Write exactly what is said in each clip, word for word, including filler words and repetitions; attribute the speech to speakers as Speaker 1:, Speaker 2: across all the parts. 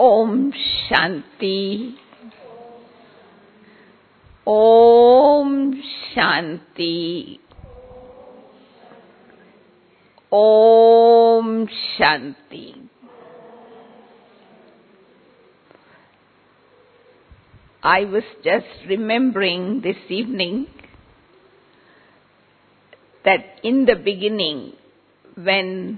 Speaker 1: Om Shanti. Om Shanti. Om Shanti. I was just remembering this evening that in the beginning, when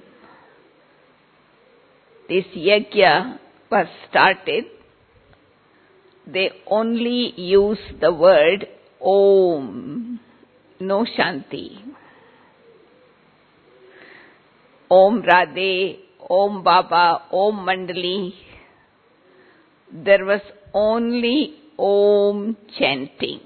Speaker 1: this yajna was started, they only used the word Om, no Shanti. Om Radhe, Om Baba, Om Mandali. There was only Om chanting.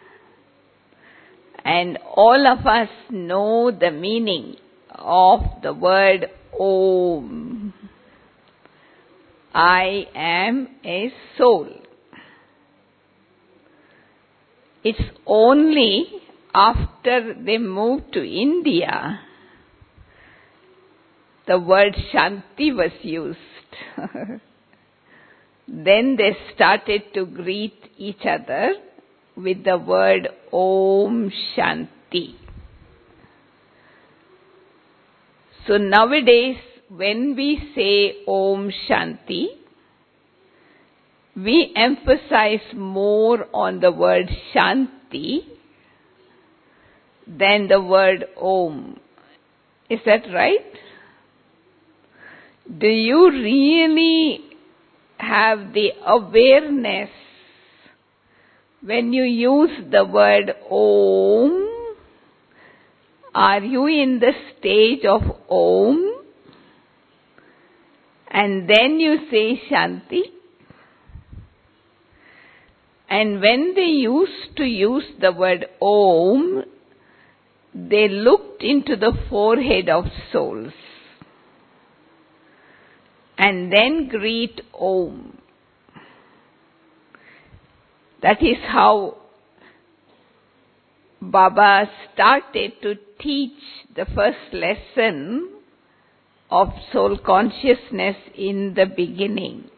Speaker 1: And all of us know the meaning of the word Om. I am a soul. It's only after they moved to India, the word Shanti was used. Then they started to greet each other with the word Om Shanti. So nowadays, when we say Om Shanti, we emphasize more on the word Shanti than the word Om. Is that right? Do you really have the awareness when you use the word Om? Are you in the stage of Om? And then you say Shanti? And when they used to use the word Om, they looked into the forehead of souls and then greet Om. That is how Baba started to teach the first lesson of soul consciousness in the beginning.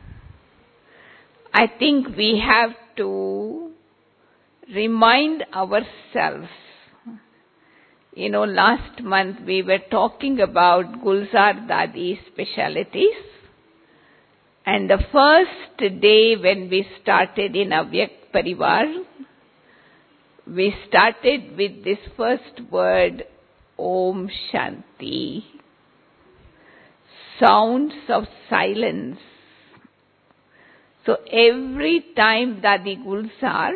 Speaker 1: I think we have to remind ourselves. You know, last month we were talking about Gulzar Dadi's specialities. And the first day when we started in Avyak Parivar, we started with this first word, Om Shanti. Sounds of silence. So every time Dadi Gulzar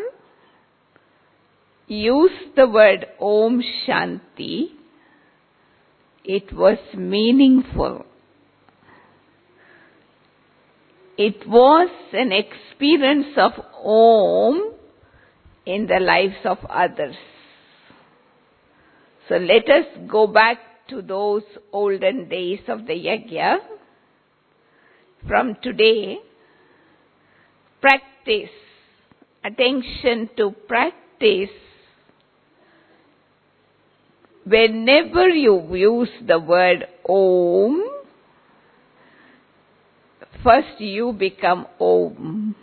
Speaker 1: used the word Om Shanti, it was meaningful. It was an experience of Om in the lives of others. So let us go back to those olden days of the yajna. From today, practice, attention to practice. Whenever you use the word Om, first you become Om.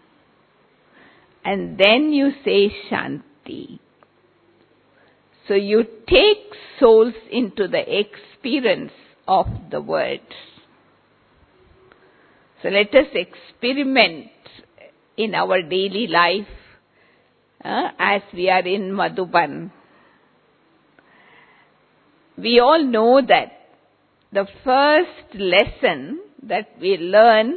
Speaker 1: And then you say Shanti. So you take souls into the experience of the word. So let us experiment in our daily life uh, as we are in Madhuban. We all know that the first lesson that we learn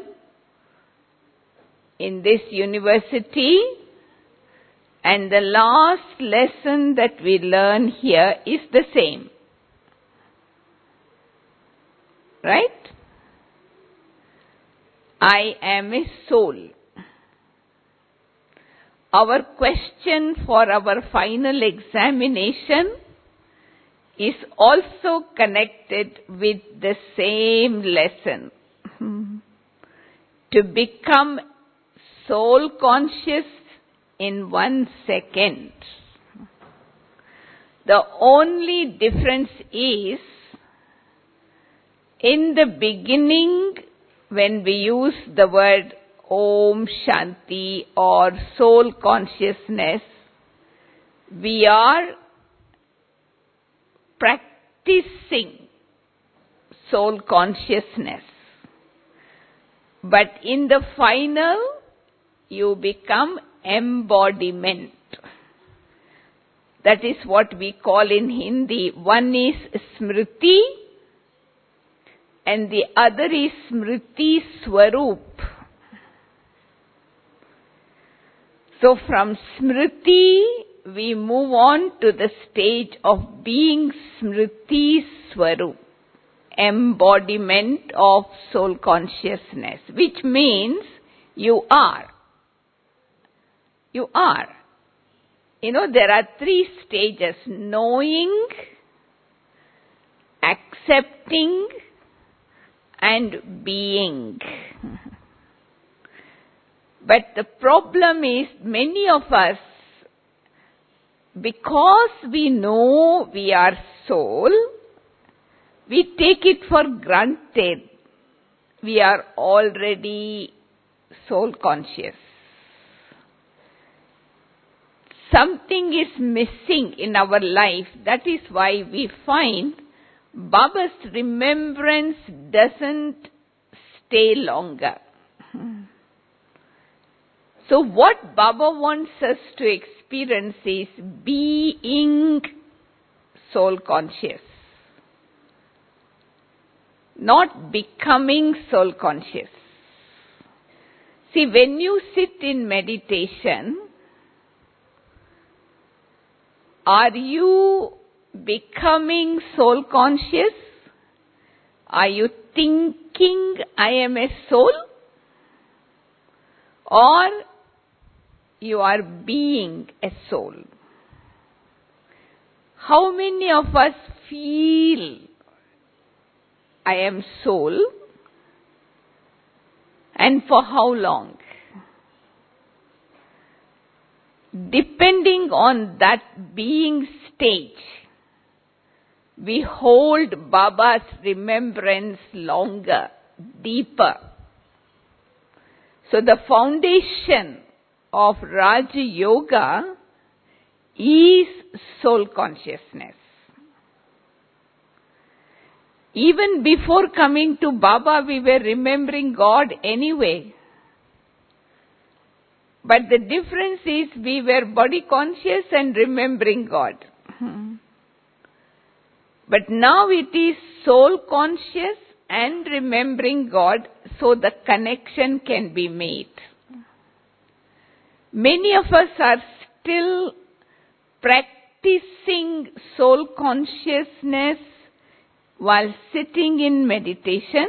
Speaker 1: in this university and the last lesson that we learn here is the same. Right? I am a soul. Our question for our final examination is also connected with the same lesson. To become soul conscious in one second. The only difference is, in the beginning, when we use the word Om Shanti or soul consciousness, we are practicing soul consciousness. But in the final, you become embodiment. That is what we call in Hindi. One is Smriti and the other is Smriti Swarup. So from Smriti, we move on to the stage of being Smriti Swarup, embodiment of soul consciousness, which means you are. You are. You know, there are three stages: knowing, accepting, and being. But the problem is, many of us, because we know we are soul, we take it for granted. We are already soul conscious. Something is missing in our life. That is why we find Baba's remembrance doesn't stay longer. So what Baba wants us to experience is being soul conscious, not becoming soul conscious. See, when you sit in meditation, are you becoming soul conscious? Are you thinking, I am a soul? Or you are being a soul? How many of us feel, I am soul? And for how long? Depending on that being stage, we hold Baba's remembrance longer, deeper. So the foundation of Raja Yoga is soul consciousness. Even before coming to Baba, we were remembering God anyway. But the difference is we were body conscious and remembering God. But now it is soul conscious and remembering God, so the connection can be made. Many of us are still practicing soul consciousness while sitting in meditation,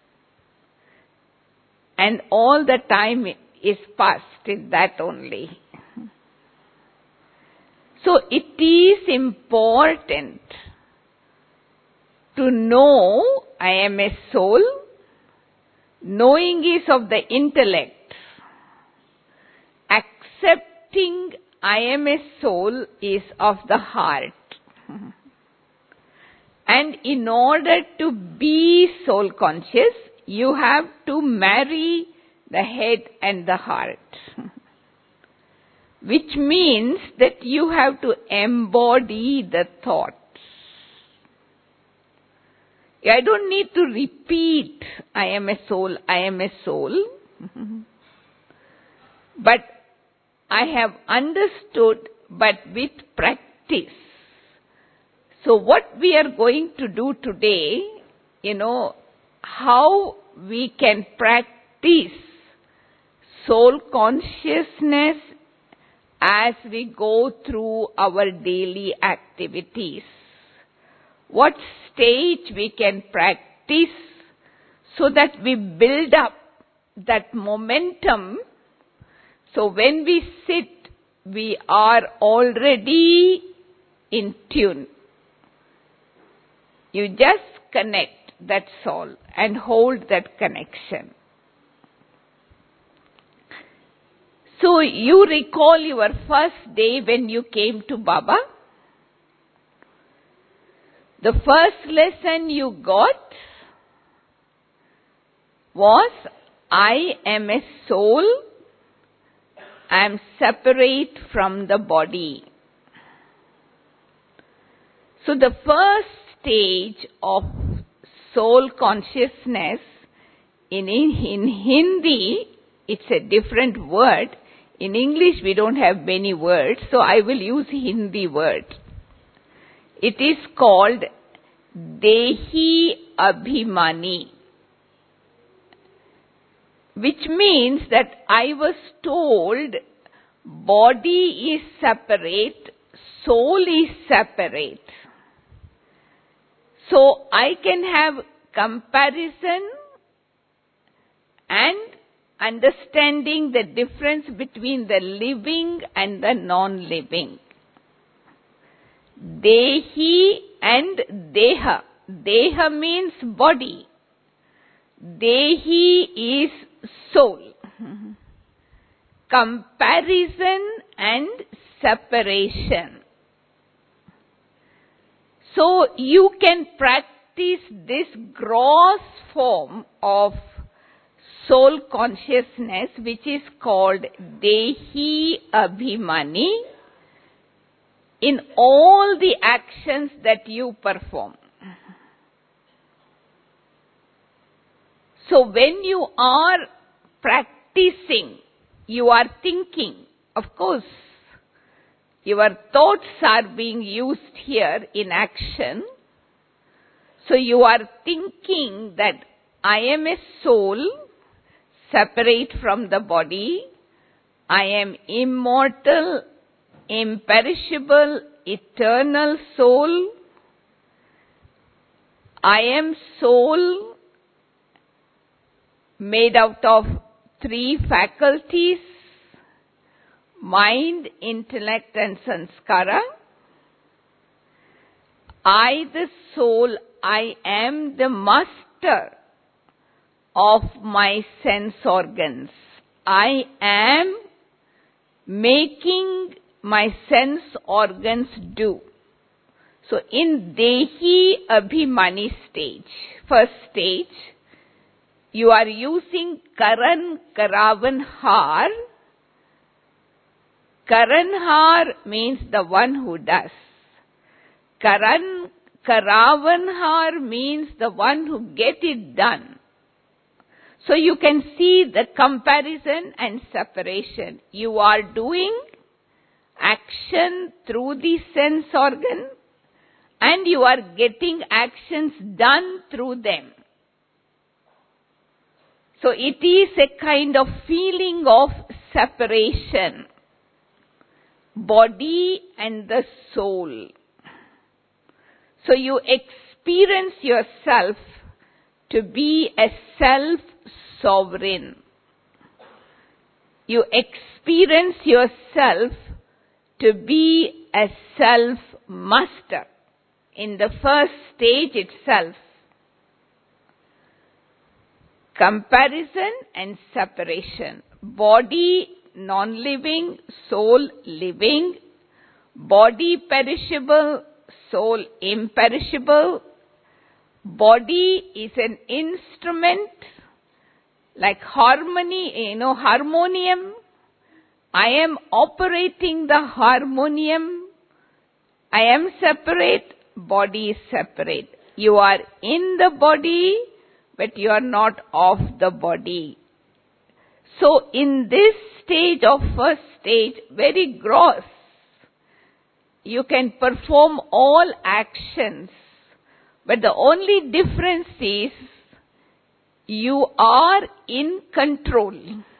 Speaker 1: and all the time is passed in that only. So it is important to know I am a soul. Knowing is of the intellect. Accepting I am a soul is of the heart. And in order to be soul conscious, you have to marry the head and the heart. Which means that you have to embody the thoughts. I don't need to repeat, I am a soul, I am a soul. But I have understood, but with practice. So what we are going to do today, you know, how we can practice soul consciousness as we go through our daily activities. What stage we can practice so that we build up that momentum. So when we sit, we are already in tune. You just connect, that's all, and hold that connection. So you recall your first day when you came to Baba? The first lesson you got, was, I am a soul, I am separate from the body. So the first stage of soul consciousness, in, in Hindi, it's a different word. In English, we don't have many words, so I will use Hindi word. It is called Dehi Abhimani, which means that I was told body is separate, soul is separate. So I can have comparison and understanding the difference between the living and the non-living. Dehi and Deha. Deha means body. Dehi is soul. Comparison and separation. So you can practice this gross form of soul consciousness, which is called Dehi Abhimani, in all the actions that you perform. So when you are practicing, you are thinking, of course, your thoughts are being used here in action. So you are thinking that I am a soul, separate from the body. I am immortal, imperishable, eternal soul. I am soul made out of three faculties: mind, intellect and sanskara. I, the soul, I am the master of my sense organs. I am making my sense organs do. So in Dehi Abhimani stage, first stage, you are using Karan Karavan Har. Karan Har means the one who does. Karan Karavan Har means the one who get it done. So you can see the comparison and separation. You are doing action through the sense organ and you are getting actions done through them. So it is a kind of feeling of separation. Body and the soul. So you experience yourself to be a self-sovereign. You experience yourself to be a self-master in the first stage itself. Comparison and separation. Body non-living, soul living. Body perishable, soul imperishable. Body is an instrument like harmony, you know, harmonium. I am operating the harmonium. I am separate, body is separate. You are in the body, but you are not of the body. So in this stage of first stage, very gross, you can perform all actions, but the only difference is you are in control.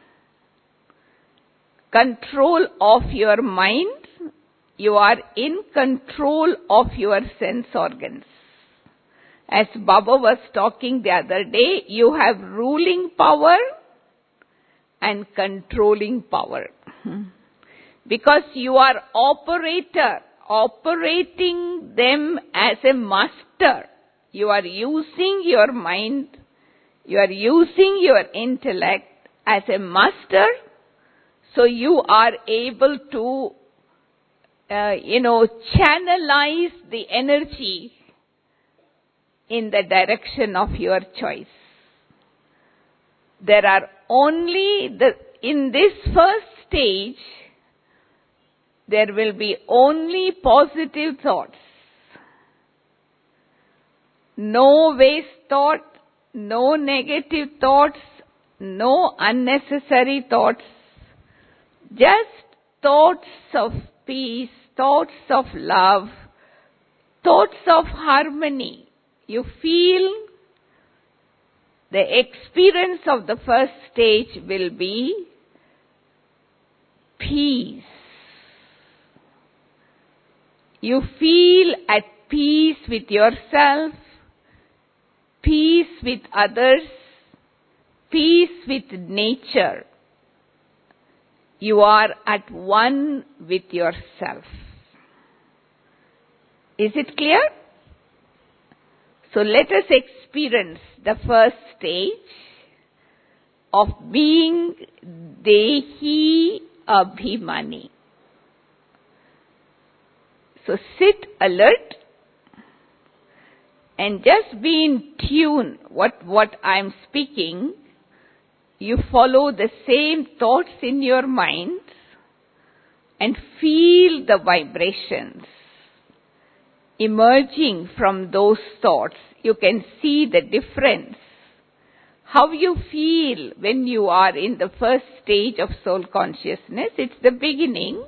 Speaker 1: Control of your mind, you are in control of your sense organs. As Baba was talking the other day, you have ruling power and controlling power. Because you are operator, operating them as a master. You are using your mind, you are using your intellect as a master, so you are able to, uh, you know, channelize the energy in the direction of your choice. there are only the, in this first stage, there will be only positive thoughts. No waste thought, no negative thoughts, no unnecessary thoughts. Just thoughts of peace, thoughts of love, thoughts of harmony. You feel the experience of the first stage will be peace. You feel at peace with yourself, peace with others, peace with nature. You are at one with yourself. Is it clear? So let us experience the first stage of being Dehi Abhimani. So sit alert and just be in tune what what I'm speaking. You follow the same thoughts in your mind and feel the vibrations emerging from those thoughts. You can see the difference. How you feel when you are in the first stage of soul consciousness, it's the beginning.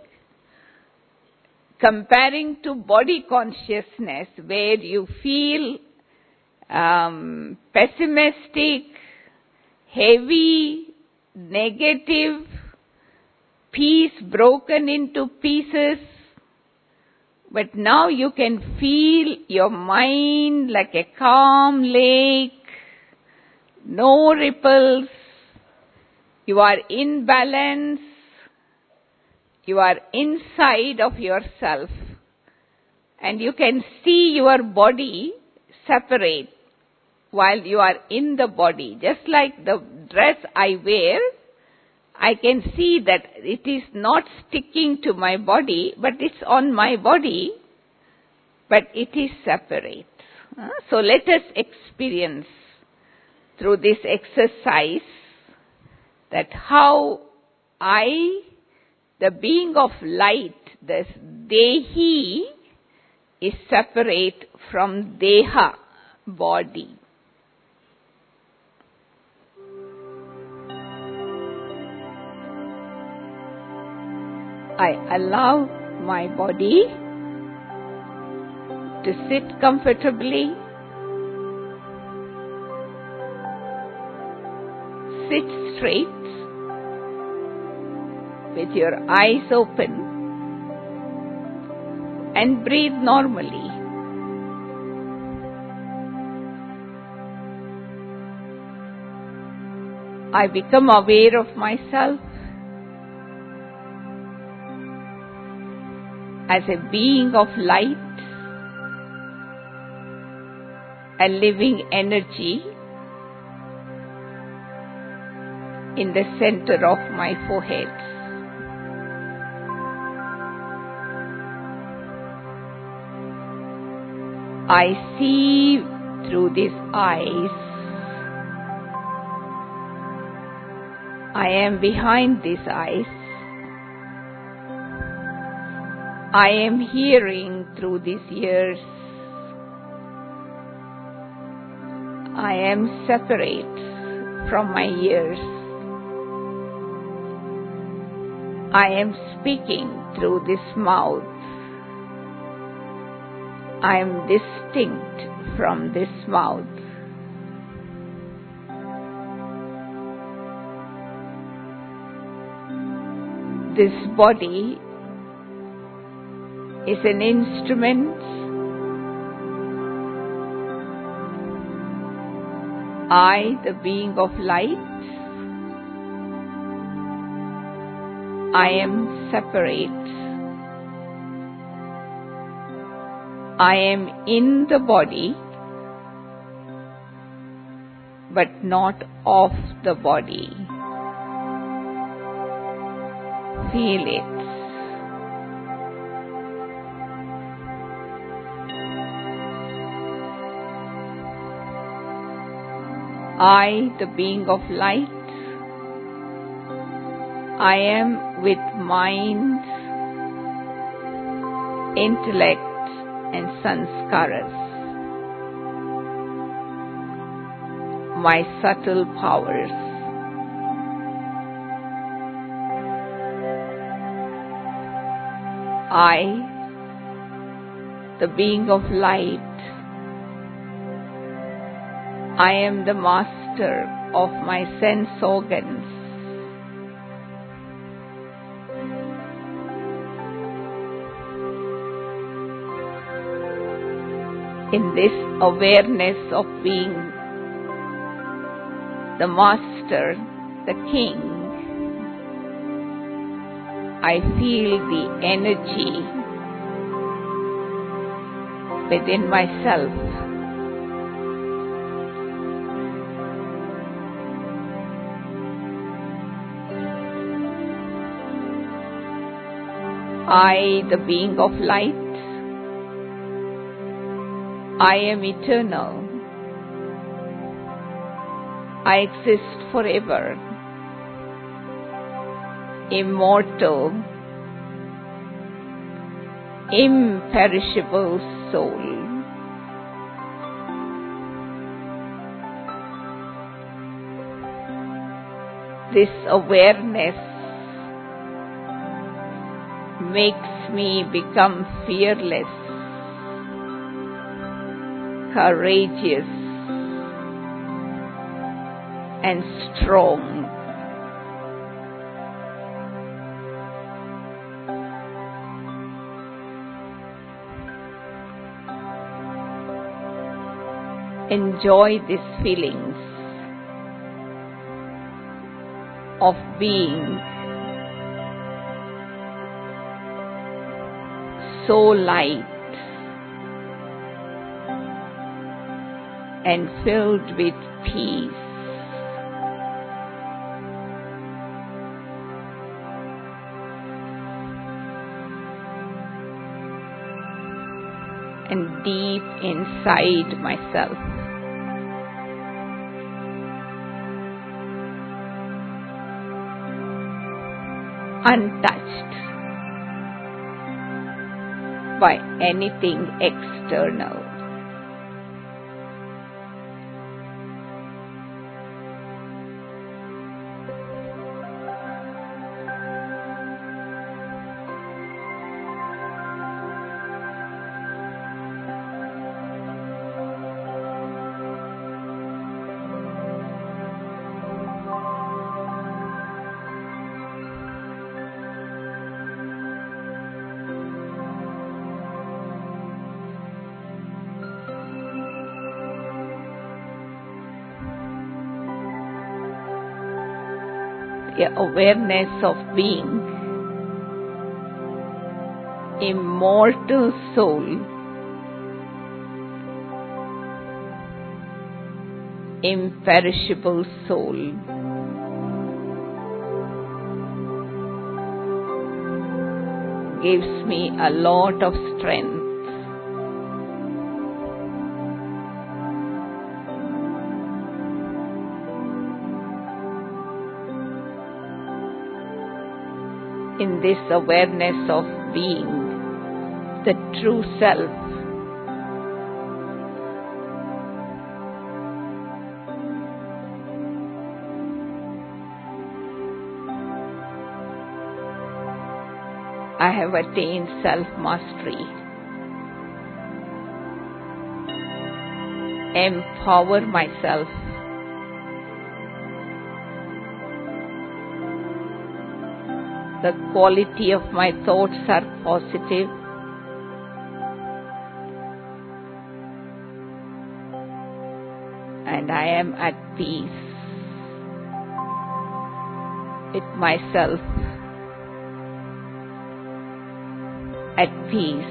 Speaker 1: Comparing to body consciousness, where you feel um, pessimistic, heavy, negative, peace broken into pieces. But now you can feel your mind like a calm lake, no ripples. You are in balance. You are inside of yourself. And you can see your body separate while you are in the body. Just like the dress I wear, I can see that it is not sticking to my body, but it's on my body, but it is separate. Uh, So let us experience through this exercise that how I, the being of light, this Dehi, is separate from Deha, body. I allow my body to sit comfortably. Sit straight with your eyes open and breathe normally. I become aware of myself as a being of light, a living energy in the center of my forehead. I see through these eyes. I am behind these eyes. I am hearing through these ears. I am separate from my ears. I am speaking through this mouth. I am distinct from this mouth. This body is an instrument. I, the being of light, I am separate. I am in the body, but not of the body. Feel it. I, the being of light, I am with mind, intellect and sanskaras, my subtle powers. I, the being of light, I am the master of my sense organs. In this awareness of being the master, the king, I feel the energy within myself. I, the being of light, I am eternal. I exist forever, immortal, imperishable soul. This awareness makes me become fearless, courageous and strong. Enjoy these feelings of being so light and filled with peace. And deep inside myself, untouched by anything external. The awareness of being immortal soul, imperishable soul, gives me a lot of strength. In this awareness of being the true self, I have attained self-mastery, empower myself, the quality of my thoughts are positive, and I am at peace with myself, at peace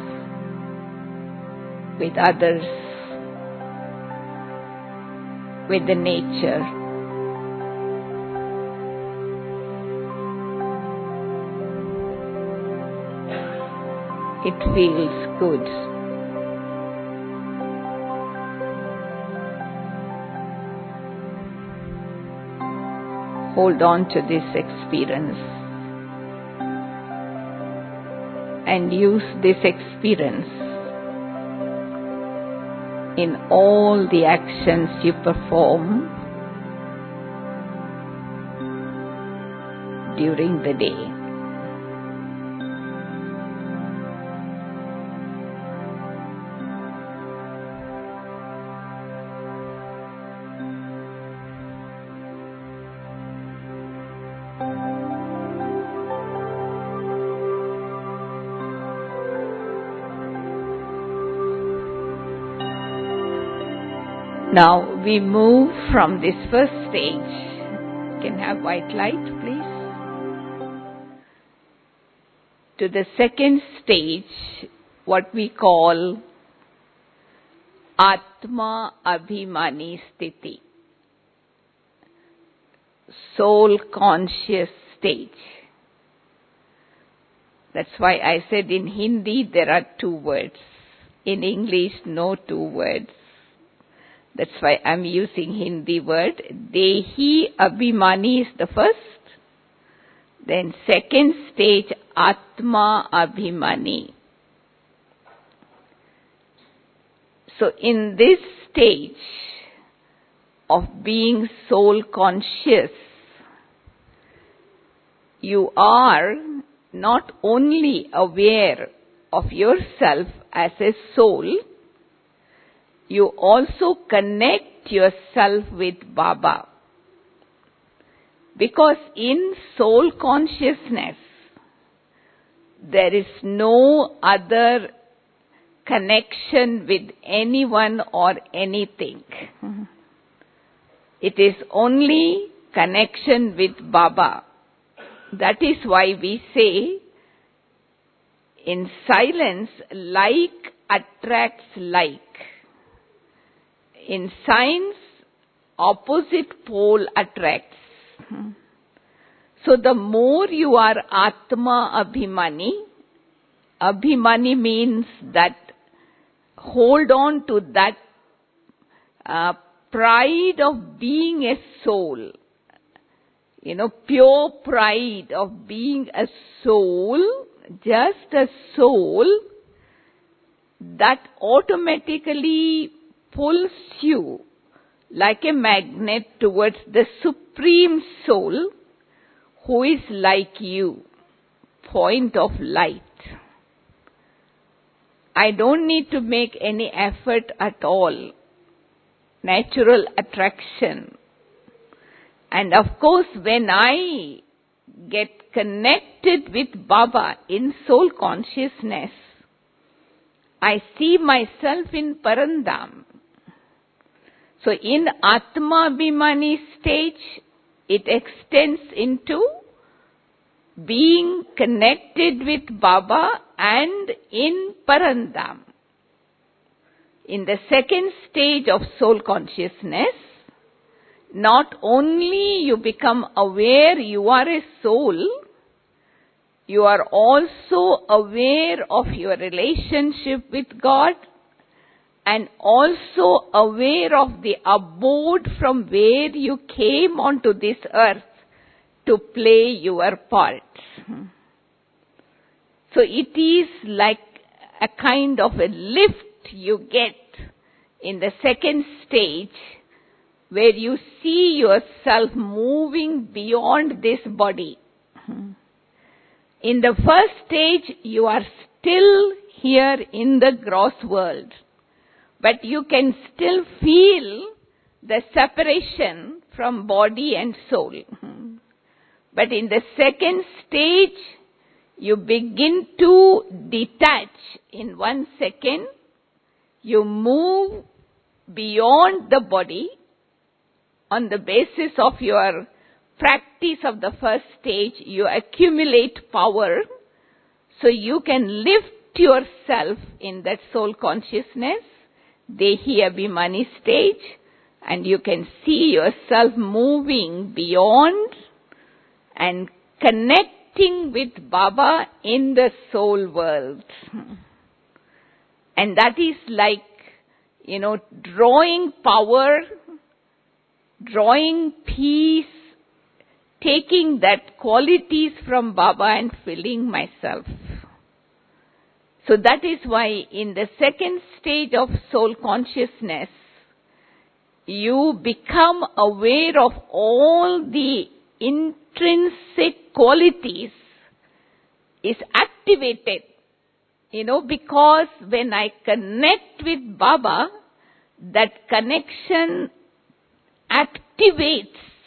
Speaker 1: with others, with the nature. It feels good. hold on to this experience and use this experience in all the actions you perform during the day. Now we move from this first stage. Can have white light, please. To the second stage, what we call Atma Abhimani Sthiti, soul conscious stage. That's why I said in Hindi there are two words. In English, no two words. That's why I'm using Hindi word. Dehi Abhimani is the first. Then second stage, Atma Abhimani. So in this stage of being soul conscious, you are not only aware of yourself as a soul, you also connect yourself with Baba. Because in soul consciousness, there is no other connection with anyone or anything. It is only connection with Baba. That is why we say, in silence, like attracts like. In science, opposite pole attracts. So the more you are Atma Abhimani, Abhimani means that hold on to that uh, pride of being a soul. You know, pure pride of being a soul, just a soul, that automatically pulls you like a magnet towards the Supreme Soul, who is like you, point of light. I don't need to make any effort at all. Natural attraction. And of course, when I get connected with Baba in soul consciousness, I see myself in Parandam. So in Atma Abhimani stage, it extends into being connected with Baba and in Parandam. In the second stage of soul consciousness, not only you become aware you are a soul, you are also aware of your relationship with God and also aware of the abode from where you came onto this earth to play your part. So it is like a kind of a lift you get in the second stage, where you see yourself moving beyond this body. In the first stage, you are still here in the gross world, but you can still feel the separation from body and soul. But in the second stage, you begin to detach in one second. You move beyond the body on the basis of your practice of the first stage. You accumulate power so you can lift yourself in that soul consciousness, Dehi Abhimani stage, and you can see yourself moving beyond and connecting with Baba in the soul world. And that is like, you know, drawing power, drawing peace taking that qualities from Baba and filling myself. So that is why in the second stage of soul consciousness, you become aware of all the intrinsic qualities is activated. You know, because when I connect with Baba, that connection activates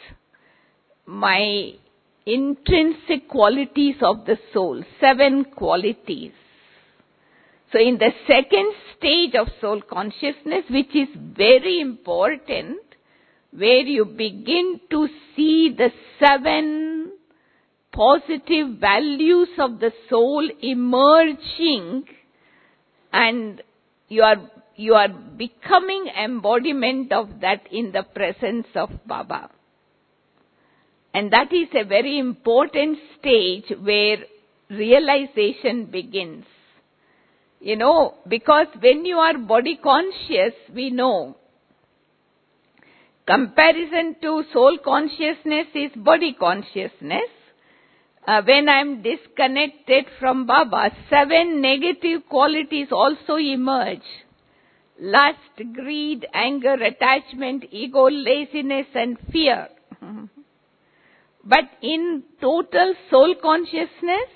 Speaker 1: my intrinsic qualities of the soul, seven qualities. So in the second stage of soul consciousness, which is very important, where you begin to see the seven positive values of the soul emerging, and you are you are becoming embodiment of that in the presence of Baba. And that is a very important stage where realization begins. You know, because when you are body conscious, we know, comparison to soul consciousness is body consciousness. Uh, when I am disconnected from Baba, seven negative qualities also emerge. Lust, greed, anger, attachment, ego, laziness and fear. But in total soul consciousness,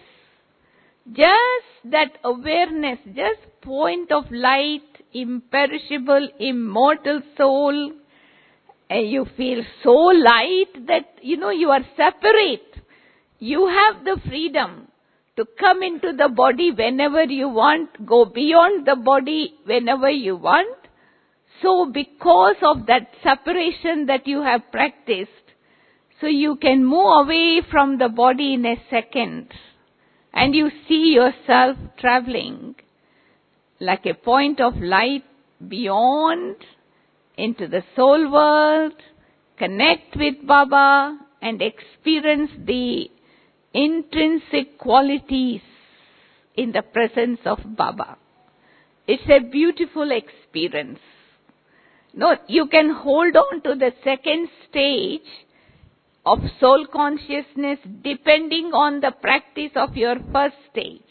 Speaker 1: just that awareness, just point of light, imperishable, immortal soul, and you feel so light that, you know, you are separate. You have the freedom to come into the body whenever you want, go beyond the body whenever you want. So because of that separation that you have practiced, so you can move away from the body in a second, and you see yourself traveling like a point of light beyond into the soul world, connect with Baba and experience the intrinsic qualities in the presence of Baba. It's a beautiful experience. No, you can hold on to the second stage of soul consciousness depending on the practice of your first stage.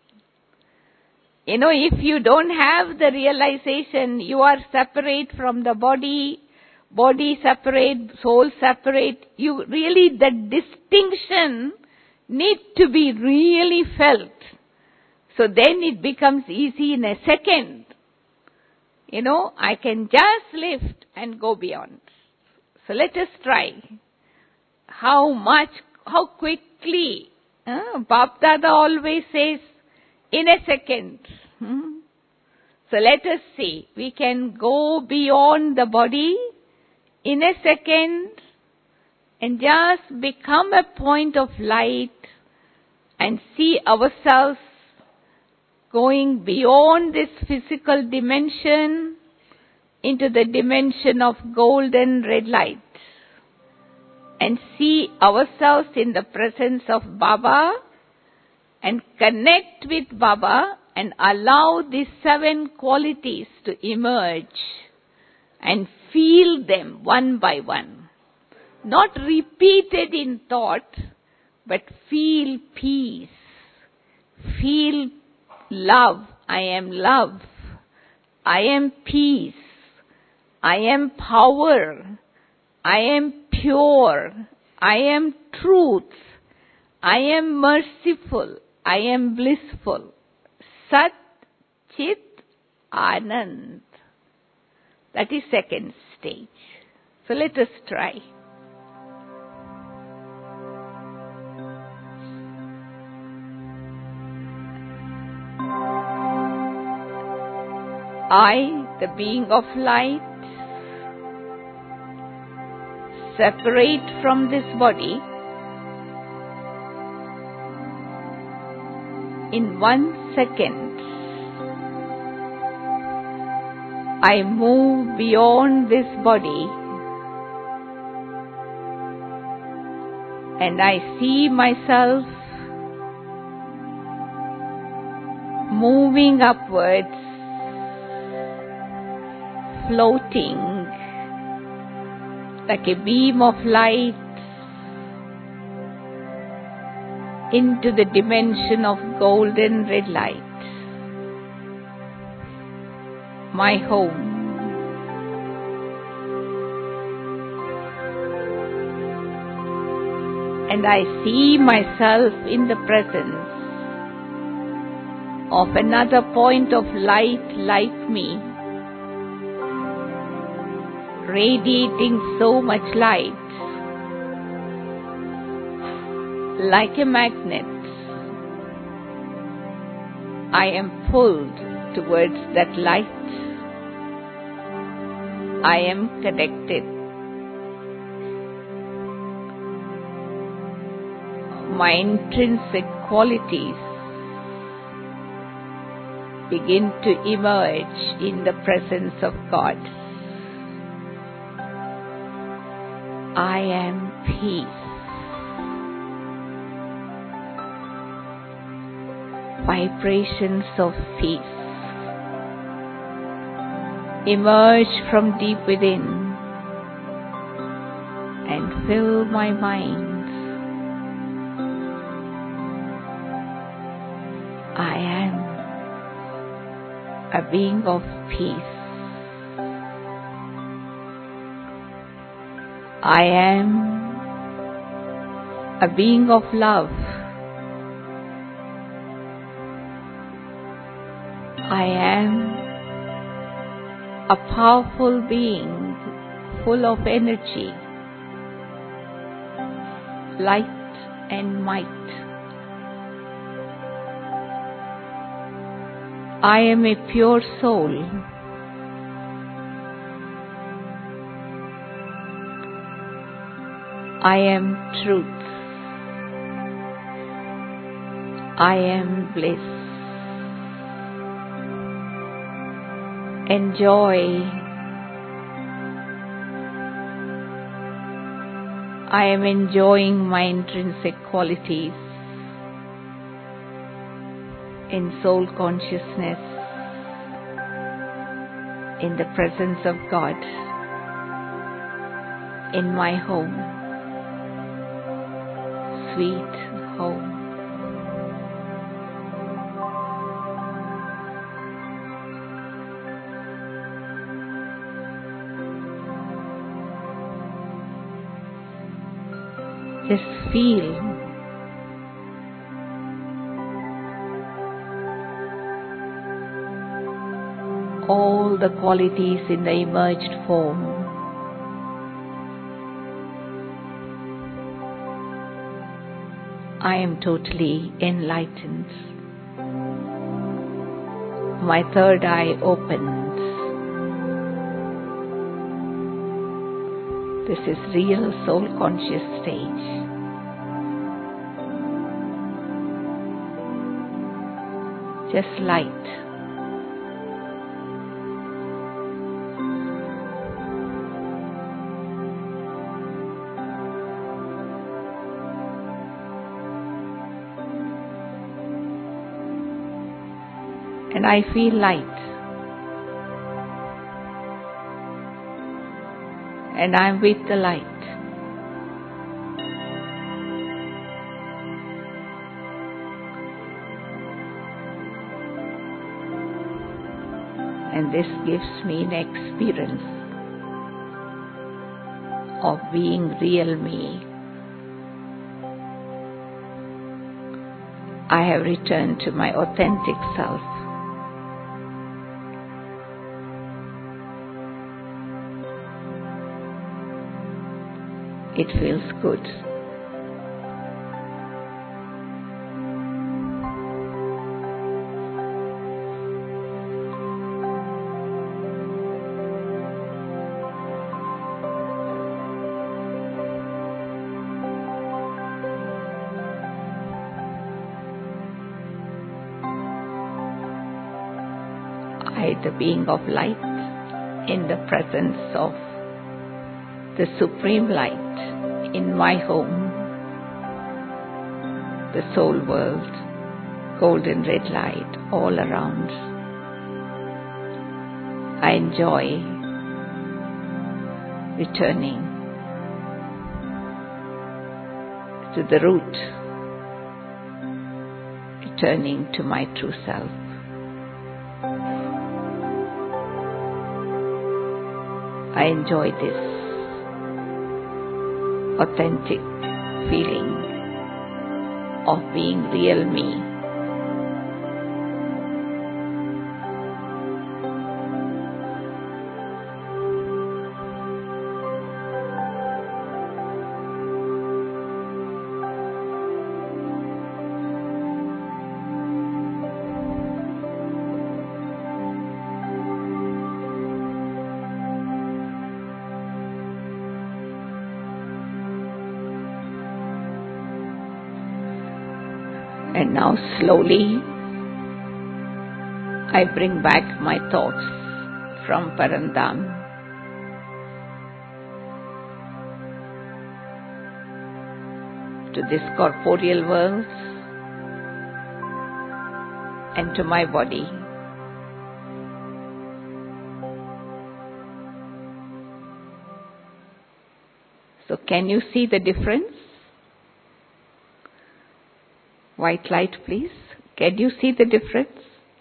Speaker 1: You know, if you don't have the realization, you are separate from the body, body separate, soul separate, you really, the distinction need to be really felt. So then it becomes easy in a second. You know, I can just lift and go beyond. So let us try. How much, how quickly, uh, Bap Dada always says, in a second. Hmm? So let us see, we can go beyond the body in a second and just become a point of light and see ourselves going beyond this physical dimension into the dimension of golden red light. And see ourselves in the presence of Baba and connect with Baba and allow these seven qualities to emerge and feel them one by one. Not repeated in thought, but feel peace. Feel love. I am love. I am peace. I am power. I am pure. I am truth. I am merciful. I am blissful. Sat Chit Anand. That is second stage. So let us try. I, the being of light, separate from this body in one second. I move beyond this body and I see myself moving upwards, floating like a beam of light into the dimension of golden red light. My home. And I see myself in the presence of another point of light like me, radiating so much light, like a magnet. I am pulled towards that light. I am connected. My intrinsic qualities begin to emerge in the presence of God. I am peace. Vibrations of peace emerge from deep within and fill my mind. I am a being of peace. I am a being of love. I am a powerful being full of energy, light and might. I am a pure soul. I am truth. I am bliss. Enjoy. I am enjoying my intrinsic qualities in soul consciousness, in the presence of God, in my home, sweet home. Just feel all the qualities in the emerged form. I am totally enlightened. My third eye opens. This is real soul conscious stage. Just light. And I feel light. And I'm with the light. And this gives me an experience of being real me. I have returned to my authentic self. It feels good. I, the being of light, in the presence of the Supreme Light in my home, the soul world, golden red light all around. I enjoy returning to the root, returning to my true self. I enjoy this authentic feeling of being real me. And now slowly I bring back my thoughts from Parandham to this corporeal world and to my body. So can you see the difference? White light, please. Can you see the difference?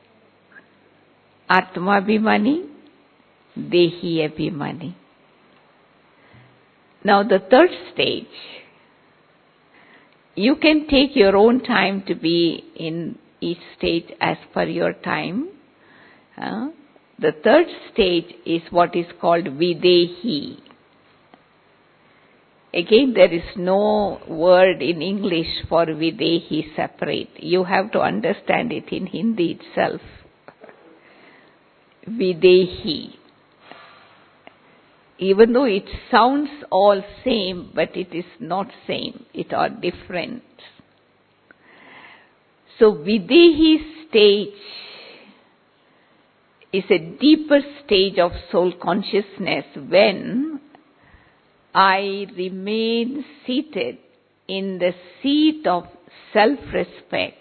Speaker 1: Atma Abhimani, Dehi Abhimani. Now the third stage, you can take your own time to be in each stage as per your time. Uh, the third stage is what is called Videhi. Again, there is no word in English for Videhi separate. You have to understand it in Hindi itself. Videhi. Even though it sounds all same, but it is not same. It are different. So Videhi stage is a deeper stage of soul consciousness when I remain seated in the seat of self-respect.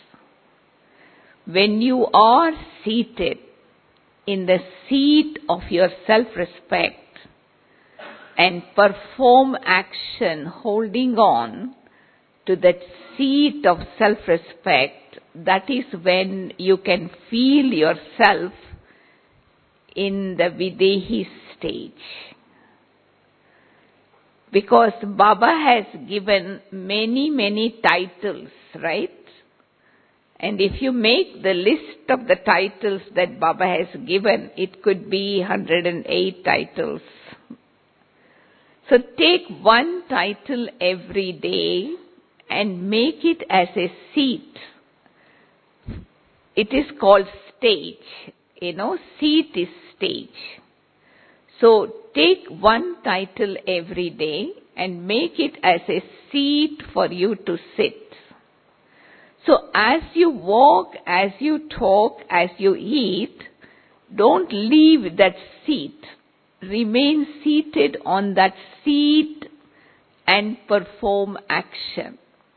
Speaker 1: When you are seated in the seat of your self-respect and perform action holding on to that seat of self-respect, that is when you can feel yourself in the Videhi stage. Because Baba has given many, many titles, right? And if you make the list of the titles that Baba has given, it could be one hundred eight titles. So take one title every day and make it as a seat. It is called stage. You know, seat is stage. So take one title every day and make it as a seat for you to sit. So as you walk, as you talk, as you eat, don't leave that seat. Remain seated on that seat and perform action.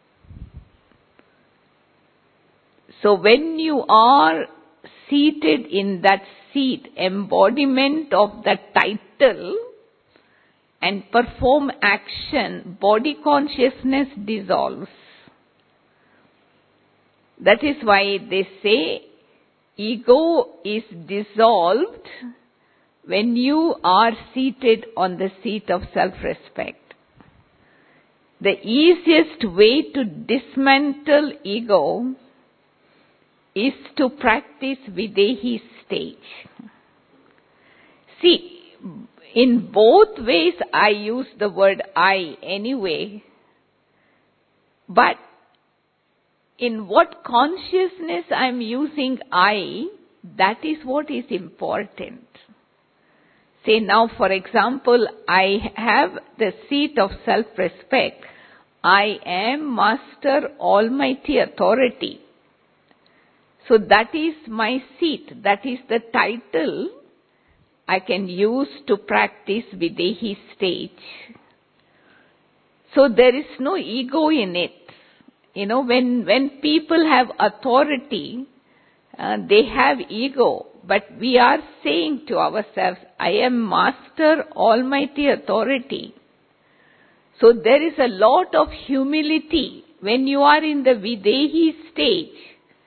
Speaker 1: So when you are seated in that seat, embodiment of the title, and perform action, body consciousness dissolves. That is why they say ego is dissolved when you are seated on the seat of self-respect. The easiest way to dismantle ego is to practice Videhi stage. See, in both ways I use the word I anyway, but in what consciousness I am using I, that is what is important. Say now, for example, I have the seat of self-respect. I am Master Almighty Authority. So that is my seat. That is the title I can use to practice Videhi stage. So there is no ego in it. You know, when, when people have authority, uh, they have ego. But we are saying to ourselves, I am Master Almighty Authority. So there is a lot of humility when you are in the Videhi stage.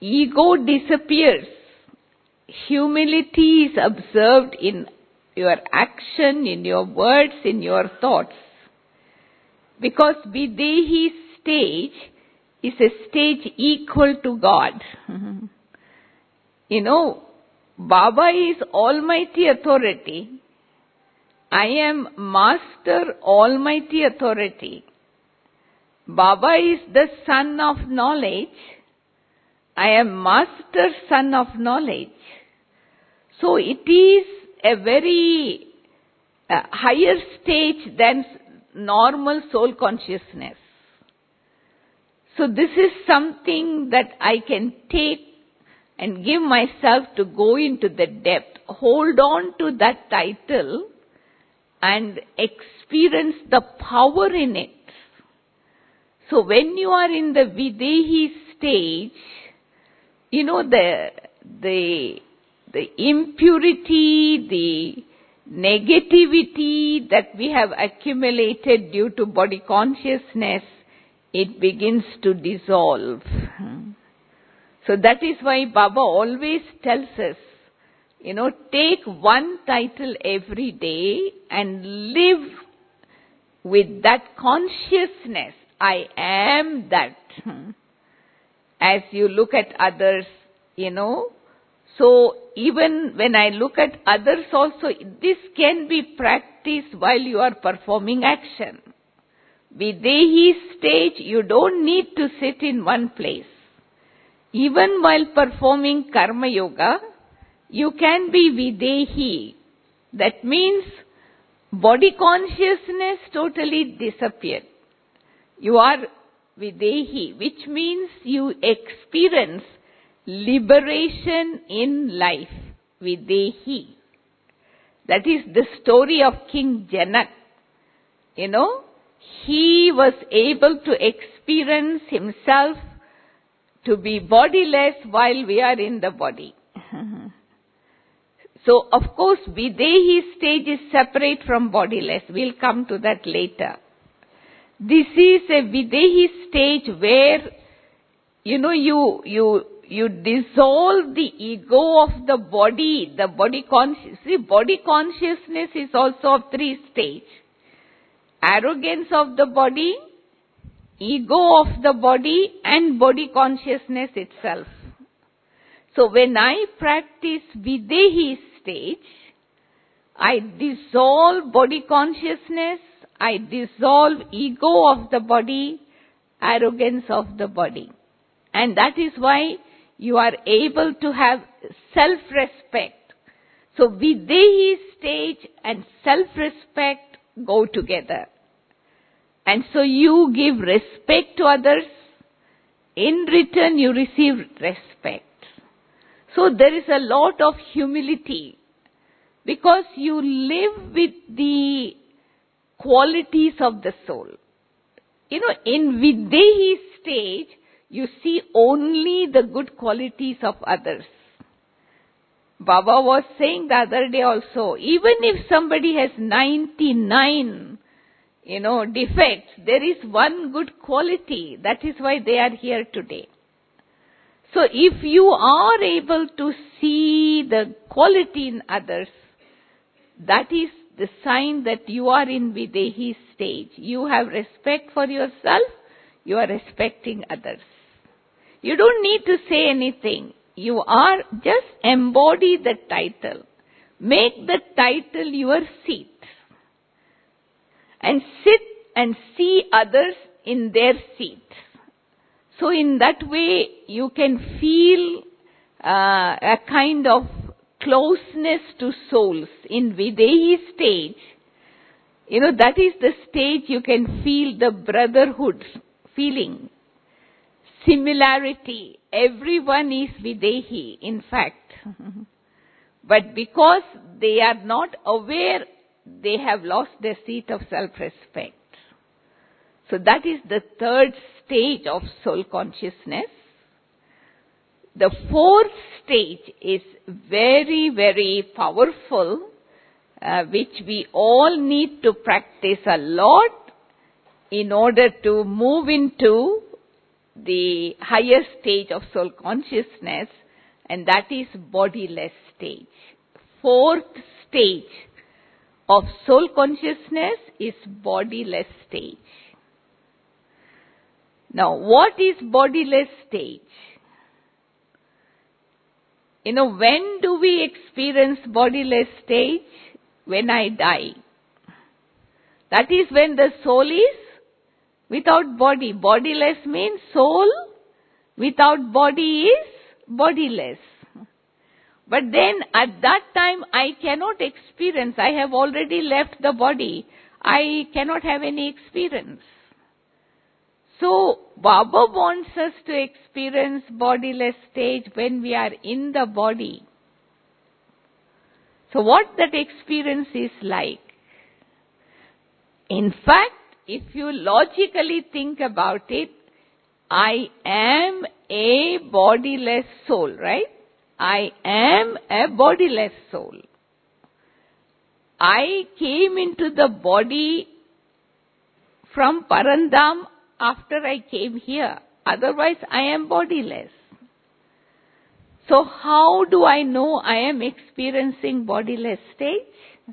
Speaker 1: ego disappears. Humility is observed in your action, in your words, in your thoughts. Because Videhi stage is a stage equal to God. You know, Baba is Almighty Authority. I am Master Almighty Authority. Baba is the Son of Knowledge. I am Master Son of Knowledge. So it is a very uh, higher stage than normal soul consciousness. So this is something that I can take and give myself to go into the depth, hold on to that title and experience the power in it. So when you are in the Videhi stage, you know, the, the, the impurity, the negativity that we have accumulated due to body consciousness, it begins to dissolve. So that is why Baba always tells us, you know, take one title every day and live with that consciousness. I am that. As you look at others, you know, so even when I look at others also, this can be practiced while you are performing action. Videhi stage, you don't need to sit in one place. Even while performing Karma Yoga, you can be Videhi. That means body consciousness totally disappeared. You are Videhi, which means you experience liberation in life. Videhi. That is the story of King Janak. You know, he was able to experience himself to be bodiless while we are in the body. So, of course, Videhi stage is separate from bodiless. We'll come to that later. This is a Videhi stage where, you know, you, you, you dissolve the ego of the body, the body conscious. See, body consciousness is also of three stages. Arrogance of the body, ego of the body, and body consciousness itself. So when I practice Videhi stage, I dissolve body consciousness, I dissolve ego of the body, arrogance of the body. And that is why you are able to have self-respect. So Videhi stage and self-respect go together. And so you give respect to others. In return, you receive respect. So there is a lot of humility because you live with the qualities of the soul. You know, in Videhi stage, you see only the good qualities of others. Baba was saying the other day also, even if somebody has ninety-nine, you know, defects, there is one good quality. That is why they are here today. So if you are able to see the quality in others, that is the sign that you are in Videhi stage. You have respect for yourself, you are respecting others. You don't need to say anything. You are, just embody the title. Make the title your seat. And sit and see others in their seat. So in that way, you can feel uh, a kind of closeness to souls. In Videhi stage, you know, that is the stage you can feel the brotherhood feeling. Similarity. Everyone is Videhi, in fact. But because they are not aware, they have lost their seat of self-respect. So that is the third stage of soul consciousness. The fourth stage is very, very powerful, uh, which we all need to practice a lot in order to move into the higher stage of soul consciousness, and that is bodiless stage. Fourth stage of soul consciousness is bodiless stage. Now, what is bodiless stage? You know, when do we experience bodiless stage? When I die. That is when the soul is without body. Bodiless means soul without body is bodiless. But then at that time I cannot experience. I have already left the body. I cannot have any experience. So Baba wants us to experience bodiless stage when we are in the body. So what that experience is like? In fact, if you logically think about it, I am a bodiless soul, right? I am a bodiless soul. I came into the body from Parandam after I came here. Otherwise, I am bodiless. So how do I know I am experiencing bodiless stage?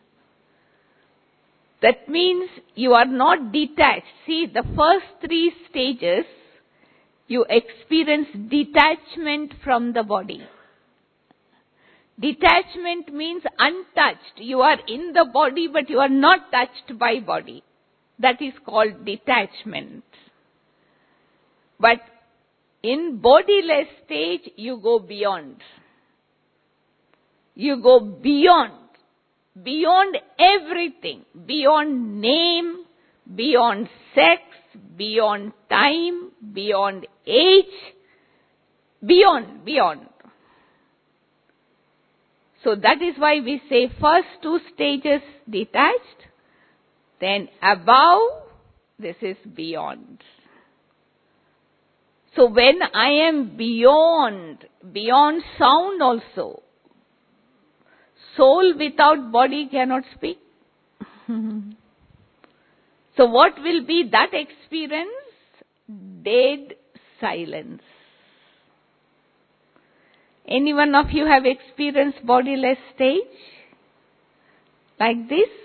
Speaker 1: That means you are not detached. See, the first three stages, you experience detachment from the body. Detachment means untouched. You are in the body, but you are not touched by body. That is called detachment. But in bodiless stage, you go beyond. You go beyond. Beyond everything. Beyond name, beyond sex, beyond time, beyond age. Beyond, beyond. So that is why we say first two stages detached, then above, this is beyond. So when I am beyond, beyond sound also, soul without body cannot speak. So what will be that experience? Dead silence. Any one of you have experienced bodiless stage? Like this?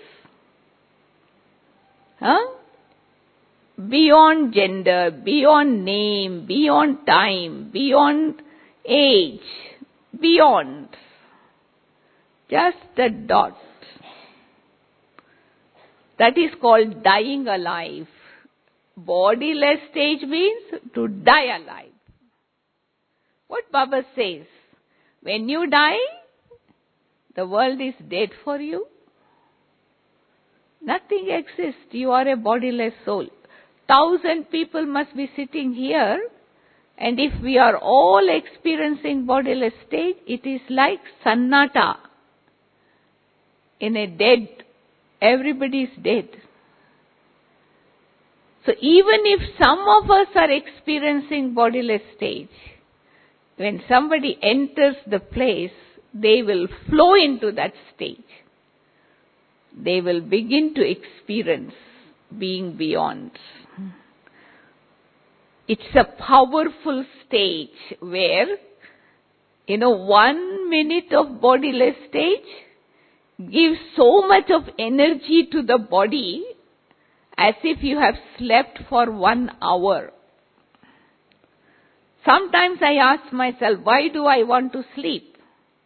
Speaker 1: Huh? Beyond gender, beyond name, beyond time, beyond age, beyond. Just a dot. That is called dying alive. Bodiless stage means to die alive. What Baba says, when you die, the world is dead for you. Nothing exists. You are a bodiless soul. Thousand people must be sitting here, and if we are all experiencing bodiless stage, it is like sannata. In a dead, everybody is dead. So even if some of us are experiencing bodiless stage, when somebody enters the place, they will flow into that stage. They will begin to experience being beyond. It's a powerful stage where, you know, one minute of bodiless stage gives so much of energy to the body as if you have slept for one hour. Sometimes I ask myself, why do I want to sleep?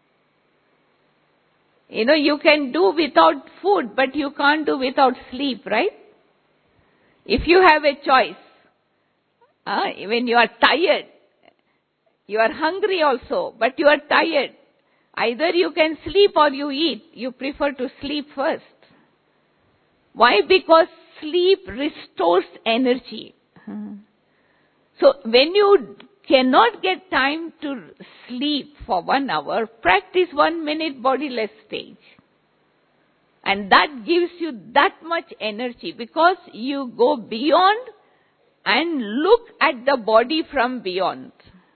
Speaker 1: You know, you can do without food, but you can't do without sleep, right? If you have a choice, uh, when you are tired, you are hungry also, but you are tired. Either you can sleep or you eat. You prefer to sleep first. Why? Because sleep restores energy. So when you cannot get time to sleep for one hour, practice one minute bodiless stage. And that gives you that much energy because you go beyond and look at the body from beyond.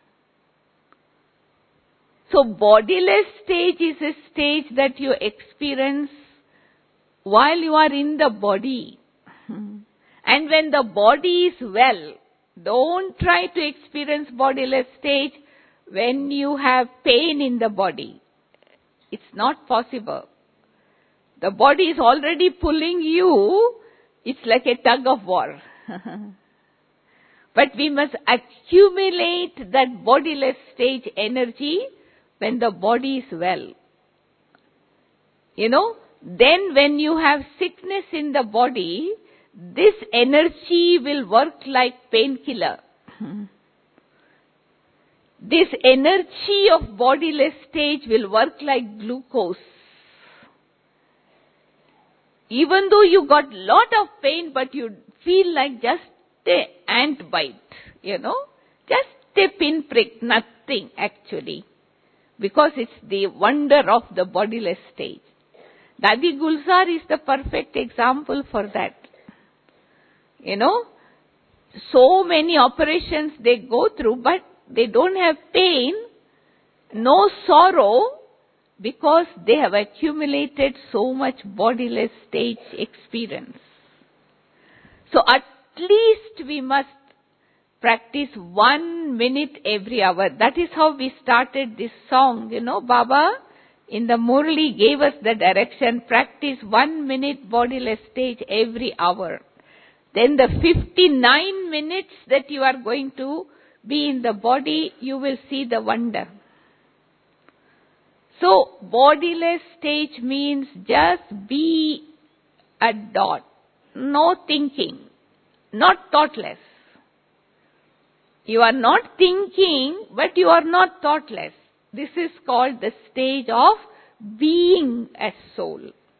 Speaker 1: So bodiless stage is a stage that you experience while you are in the body. And when the body is well, Don't try to experience bodiless stage when you have pain in the body. It's not possible. The body is already pulling you. It's like a tug of war. But we must accumulate that bodiless stage energy when the body is well. You know, then when you have sickness in the body, this energy will work like painkiller. This energy of bodiless stage will work like glucose. Even though you got lot of pain, but you feel like just a ant bite, you know, just a pinprick, nothing actually, because it's the wonder of the bodiless stage. Dadi Gulzar is the perfect example for that. You know, so many operations they go through, but they don't have pain, no sorrow, because they have accumulated so much bodiless stage experience. So at least we must practice one minute every hour. That is how we started this song. You know, Baba in the Murli gave us the direction, practice one minute bodiless stage every hour. Then the fifty-nine minutes that you are going to be in the body, you will see the wonder. So, bodiless stage means just be a dot, no thinking, not thoughtless. You are not thinking, but you are not thoughtless. This is called the stage of being a soul.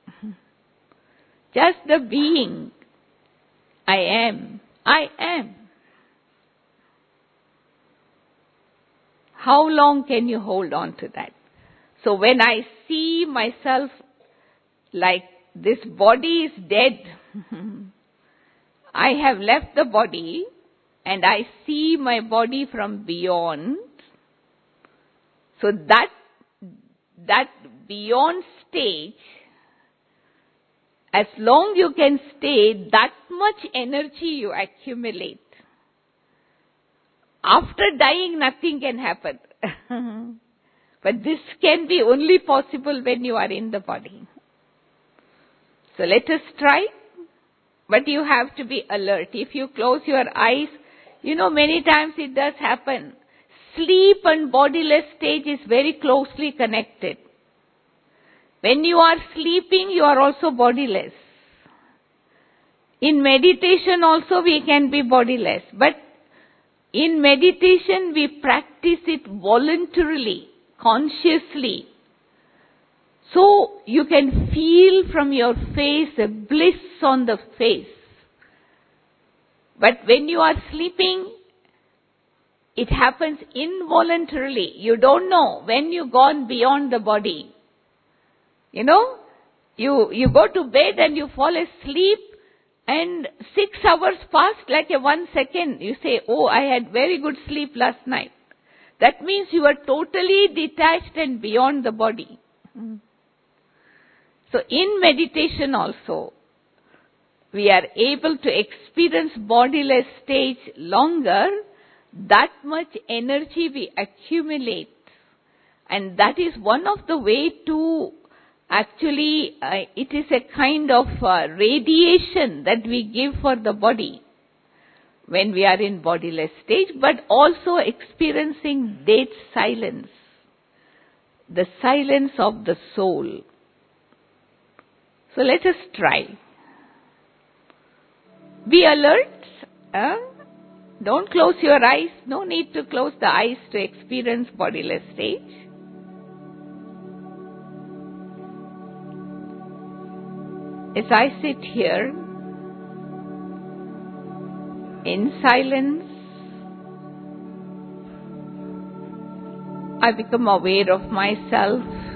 Speaker 1: Just the being. I am. I am. How long can you hold on to that? So when I see myself like this body is dead, I have left the body and I see my body from beyond. So that, that beyond stage, as long you can stay, that much energy you accumulate. After dying, nothing can happen. But this can be only possible when you are in the body. So let us try. But you have to be alert. If you close your eyes, you know, many times it does happen. Sleep and bodiless stage is very closely connected. When you are sleeping, you are also bodiless. In meditation also we can be bodiless. But in meditation we practice it voluntarily, consciously. So you can feel from your face a bliss on the face. But when you are sleeping, it happens involuntarily. You don't know when you've gone beyond the body. You know, you, you go to bed and you fall asleep and six hours passed like a one second. You say, oh, I had very good sleep last night. That means you are totally detached and beyond the body. So in meditation also, we are able to experience bodiless stage longer. That much energy we accumulate. And that is one of the way to actually, uh, it is a kind of uh, radiation that we give for the body when we are in bodiless stage, but also experiencing dead silence, the silence of the soul. So let us try. Be alert. Uh, don't close your eyes. No need to close the eyes to experience bodiless stage. As I sit here in silence, I become aware of myself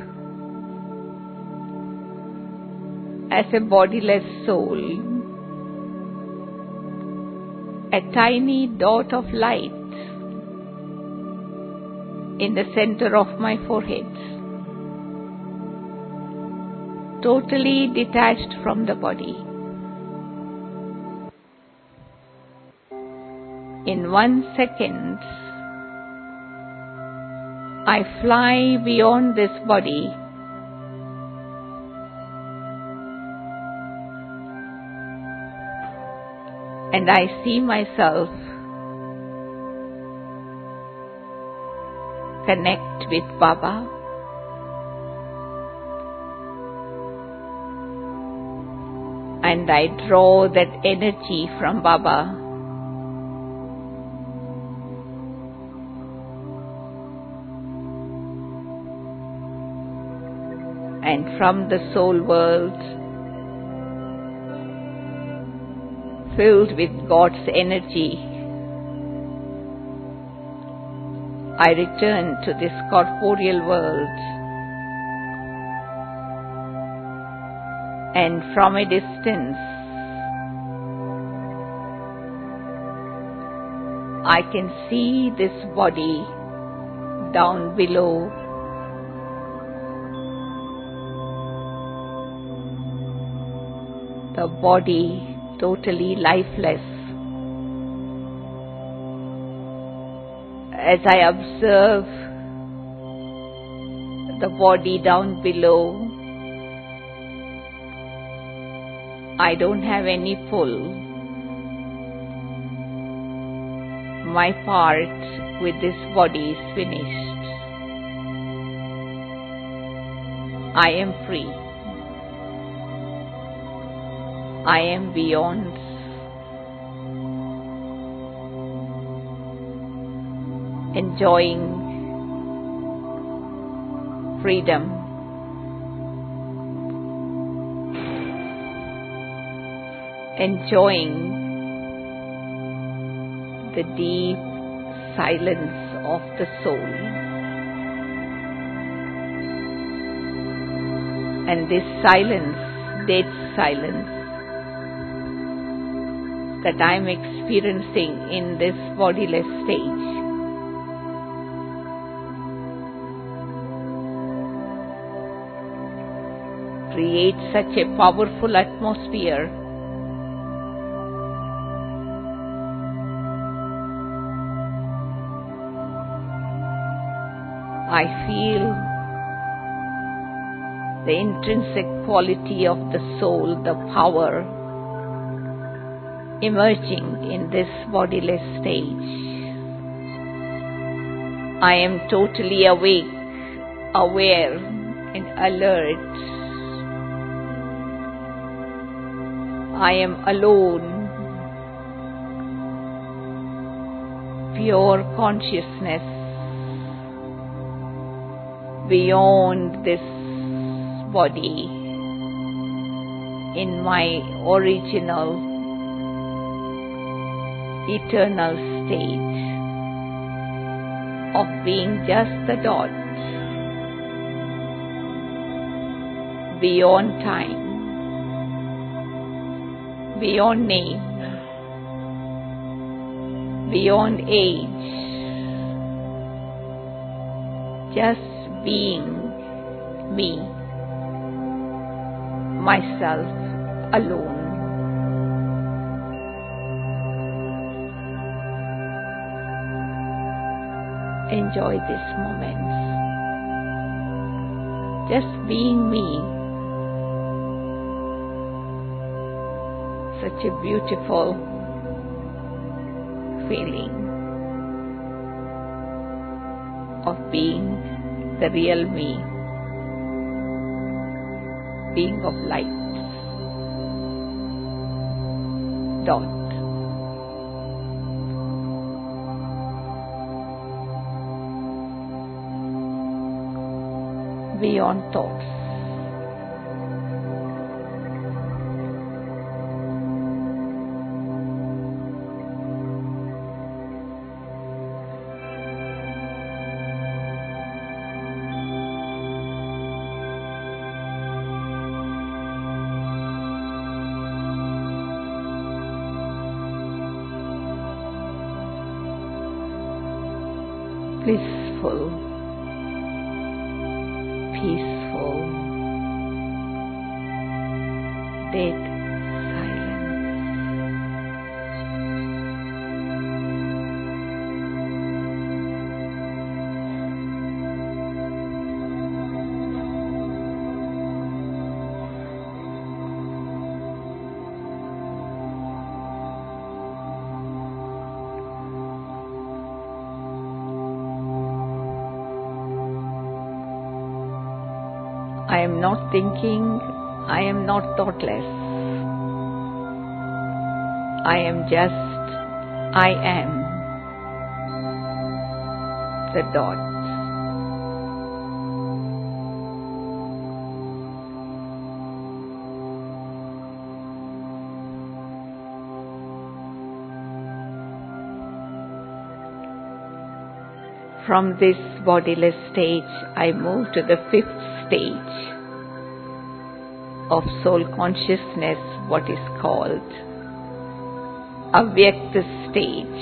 Speaker 1: as a bodiless soul, a tiny dot of light in the center of my forehead, totally detached from the body. In one second, I fly beyond this body and I see myself connect with Baba. And I draw that energy from Baba. And from the soul world, filled with God's energy, I return to this corporeal world, and from a distance I can see this body down below. The body totally lifeless. As I observe the body down below, I don't have any pull. My part with this body is finished. I am free. I am beyond. Enjoying freedom. Enjoying the deep silence of the soul. And this silence, dead silence, that I am experiencing in this bodiless stage, creates such a powerful atmosphere. I feel the intrinsic quality of the soul, the power, emerging in this bodiless stage. I am totally awake, aware and alert. I am alone, pure consciousness, beyond this body, in my original, eternal state of being just the dot, beyond time, beyond name, beyond age, just being me, myself alone. Enjoy this moment. Just being me. Such a beautiful feeling of being the real me, being of light, dot. Beyond thoughts. Blissful, peaceful, dead silence. I am not thinking, I am not thoughtless. I am just, I am the dot. From this bodiless stage, I move to the fifth stage of soul consciousness, what is called Avyakta stage,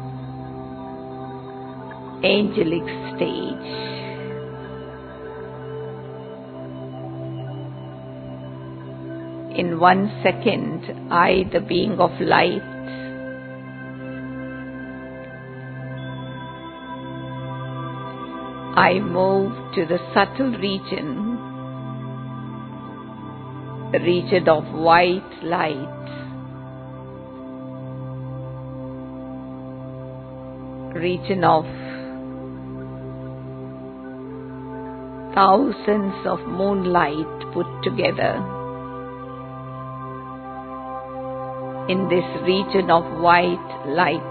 Speaker 1: angelic stage. In one second, I, the being of light, I move to the subtle region, the region of white light, region of thousands of moonlight put together. In this region of white light,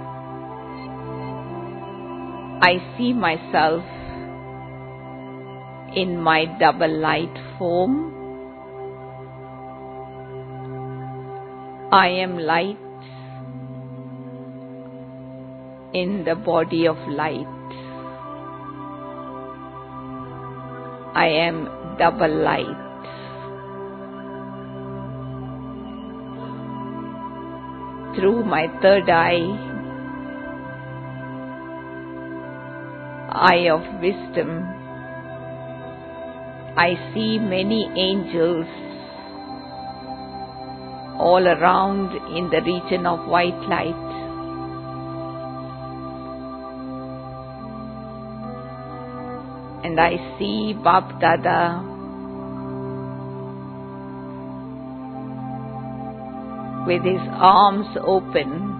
Speaker 1: I see myself in my double light form. I am light in the body of light. I am double light. Through my third eye, eye of wisdom, I see many angels all around in the region of white light. And I see Bap Dada with his arms open,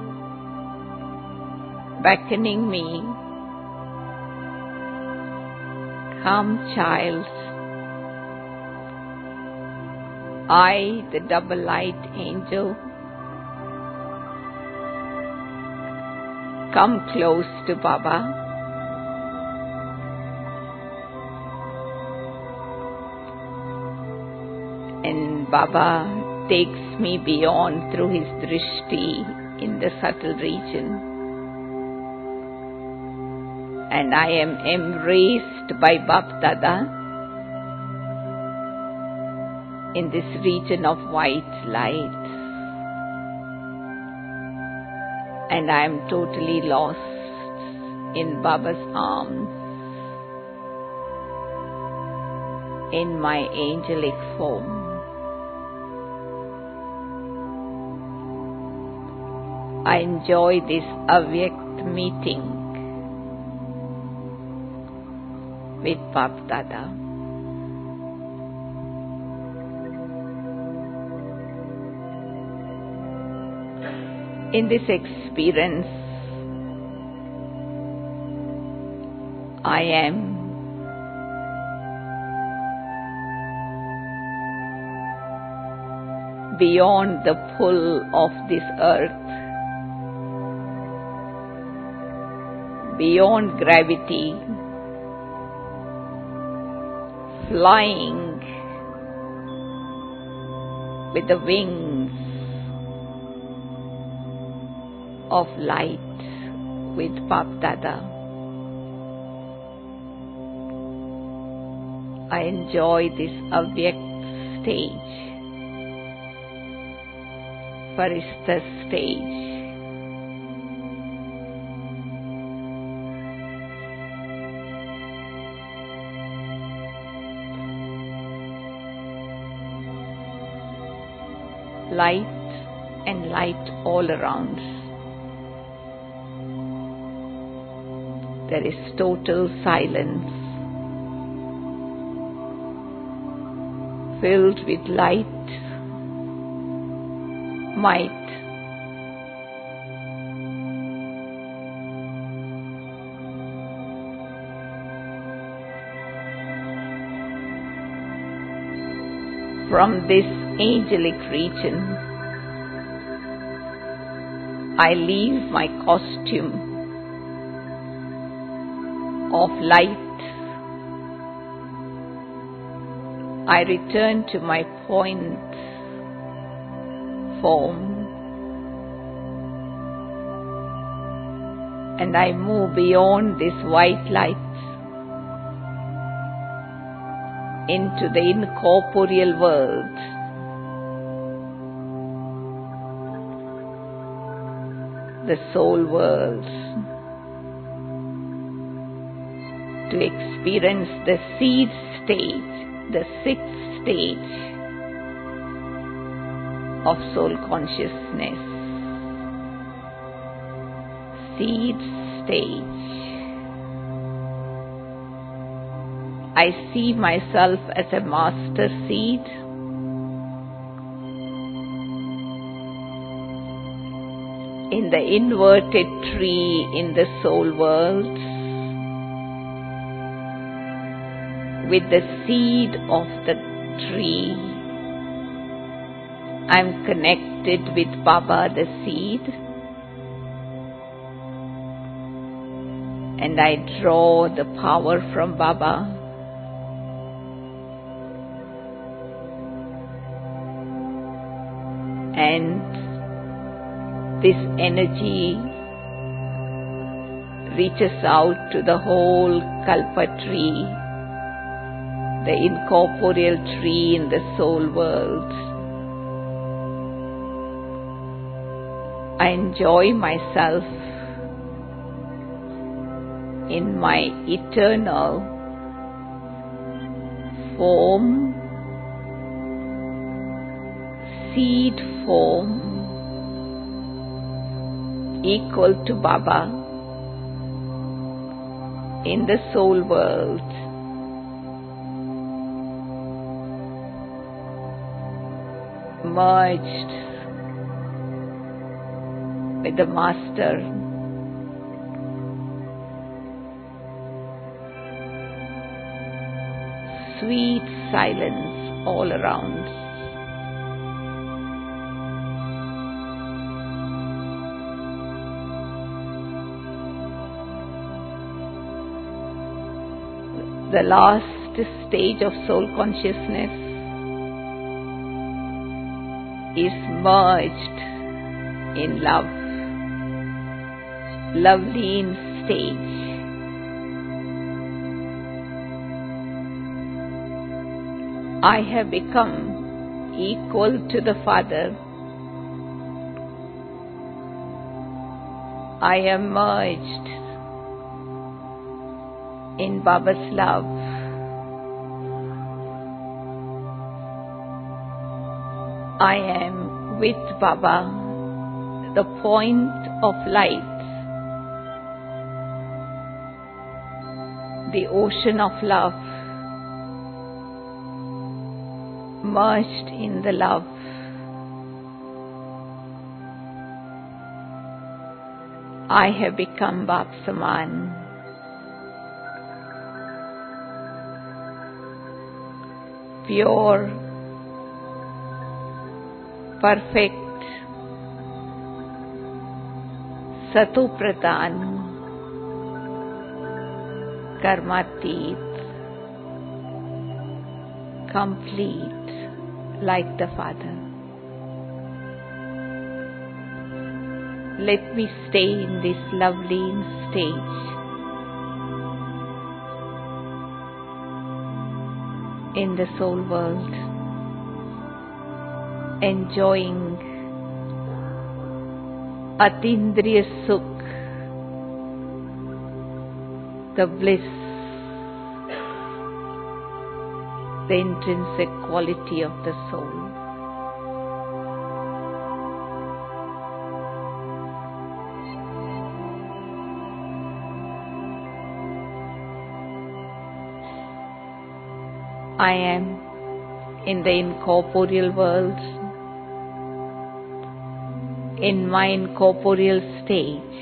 Speaker 1: beckoning me, "Come, child." I, the double light angel, come close to Baba. And Baba takes me beyond through his drishti in the subtle region. And I am embraced by Bap Dada in this region of white light. And I am totally lost in Baba's arms, in my angelic form. I enjoy this Avyakt meeting with Bap Dada. In this experience, I am beyond the pull of this earth, beyond gravity, flying with the wings of light with Bap Dada. I enjoy this Avyakt stage, Farishta stage. Light and light all around. There is total silence, filled with light, might. from this angelic region. I leave my costume of light. I return to my point form, and I move beyond this white light into the incorporeal world. The soul world, to experience the seed stage, the sixth stage of soul consciousness. Seed stage. I see myself as a master seed. In the inverted tree in the soul world, with the seed of the tree, I am connected with Baba the seed, and I draw the power from Baba. And this energy reaches out to the whole Kalpa tree, the incorporeal tree in the soul world. I enjoy myself in my eternal form, seed form, equal to Baba in the soul world. Merged with the Master. Sweet silence all around. The last stage of soul consciousness is merged in love, Loveleen stage. I have become equal to the Father. I am merged in Baba's love. I am with Baba, the point of light, the ocean of love, merged in the love. I have become Bab Saman. Pure, perfect, Satu Pradhan, Karmatit, complete like the Father. Let me stay in this lovely stage, in the soul world, enjoying Atindriya Sukh, the bliss, the intrinsic quality of the soul. I am in the incorporeal world, in my incorporeal stage,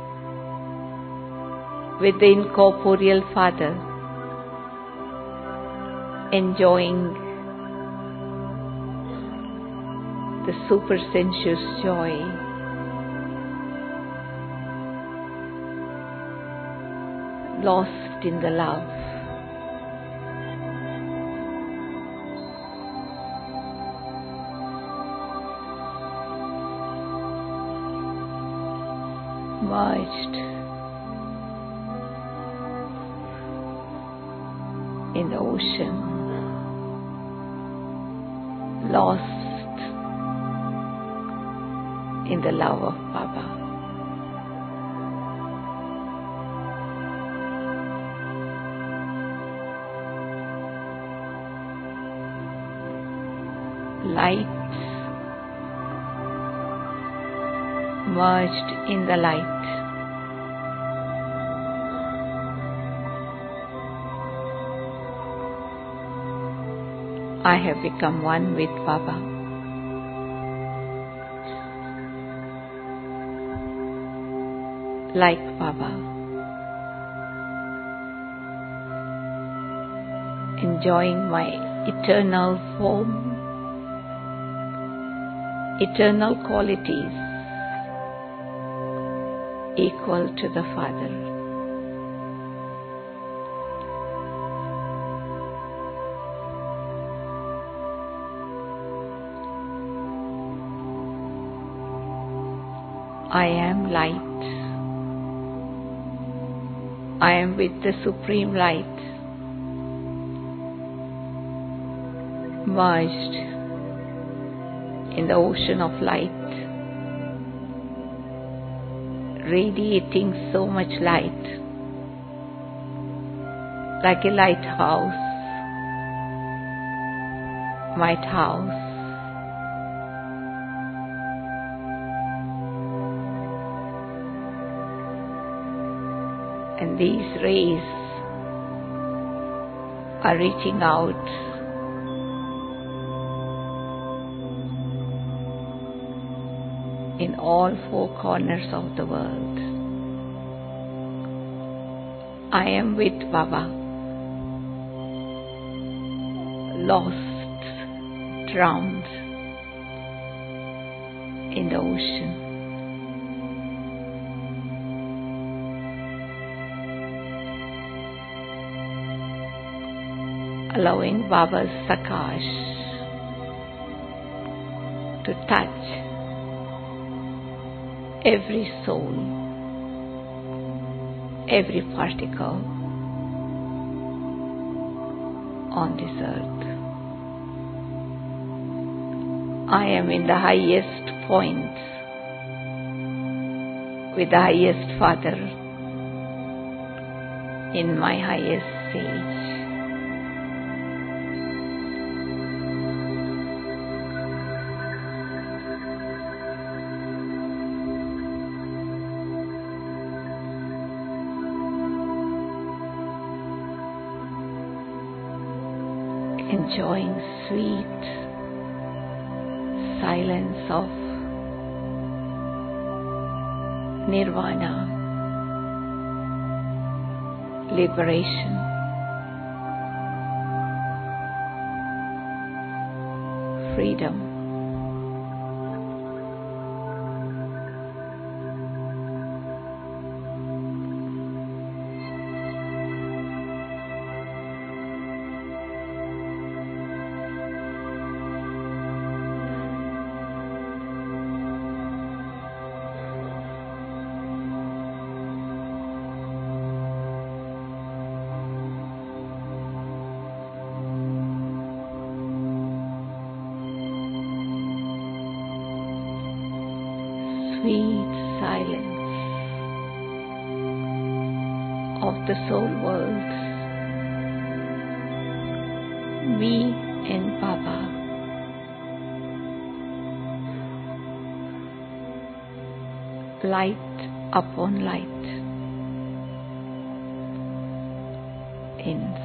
Speaker 1: with the incorporeal Father, enjoying the super sensuous joy, lost in the love. Merged in the ocean, lost in the love of Baba. Light merged in the light. I have become one with Baba. Like Baba, enjoying my eternal form, eternal qualities equal to the Father. I am light. I am with the Supreme Light, merged in the ocean of light, radiating so much light, like a lighthouse, lighthouse. And these rays are reaching out in all four corners of the world. I am with Baba, lost, drowned in the ocean. Allowing Baba's Sakash to touch every soul, every particle on this earth. I am in the highest point with the highest Father in my highest stage. Enjoying sweet silence of nirvana, liberation, freedom. Sweet silence of the soul world, me and Baba, light upon light in